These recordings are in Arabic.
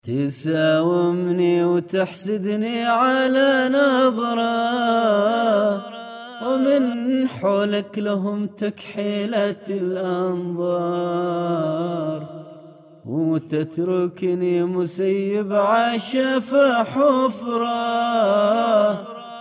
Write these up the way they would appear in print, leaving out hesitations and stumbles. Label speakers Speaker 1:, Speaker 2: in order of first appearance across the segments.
Speaker 1: تساومني وتحسدني على نظرة، ومن حولك لهم تكحيلة الأنظار، وتتركني مسيب عشف حفرة،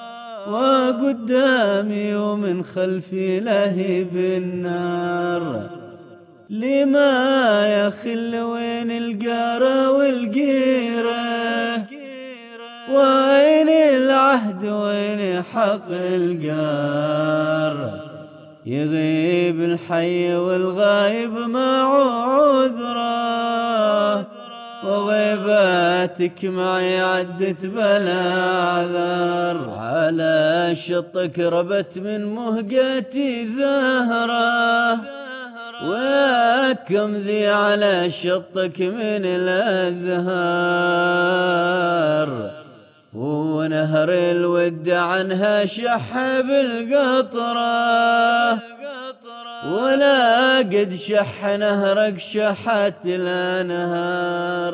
Speaker 1: وقدامي ومن خلفي لهيب النار. لما يا خل وين القارة والقيرة، وين العهد وين حق القار؟ يغيب الحي والغايب معه عذره، وغيباتك معي عدت بلا عذر. على شطك ربت من مهجتي زهره، وكم ذي على شطك من الأزهار، ونهر الود عنها شح بالقطرة، ولا قد شح نهرك شحت الأنهار.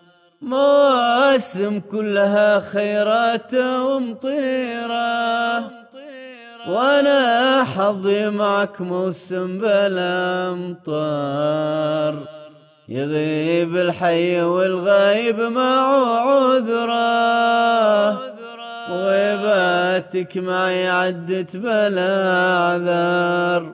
Speaker 1: مواسم كلها خيرات ومطيرة، وانا حظي معك موسم بالامطار. يغيب الحي والغايب معه عذره، وغيباتك معي عدت بلا عذار.